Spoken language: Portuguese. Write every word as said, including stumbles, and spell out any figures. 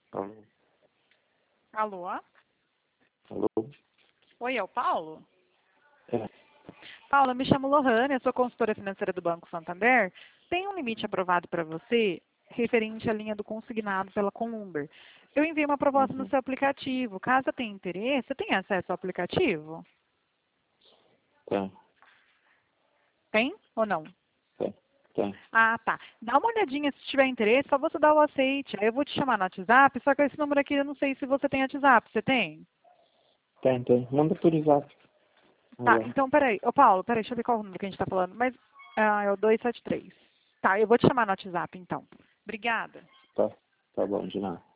Alô? Alô? Alô? Oi, é o Paulo? É. Paulo, eu me chamo Lohane, eu sou consultora financeira do Banco Santander. Tem um limite aprovado para você referente à linha do consignado pela Columber. Eu enviei uma proposta no Uhum. seu aplicativo. Caso tenha interesse, você tem acesso ao aplicativo? Tem, Tem ou não? tem, tem. Ah, tá. Dá uma olhadinha se tiver interesse, só você dar o aceite. Aí eu vou te chamar no WhatsApp, só que esse número aqui eu não sei se você tem WhatsApp. Você tem? Tem, tem. Manda por zap. Tá, Agora. então peraí. Ô Paulo, peraí, deixa eu ver qual o número que a gente tá falando. Mas ah, é o dois sete três. Tá, eu vou te chamar no WhatsApp então. Obrigada. Tá, tá bom, de nada.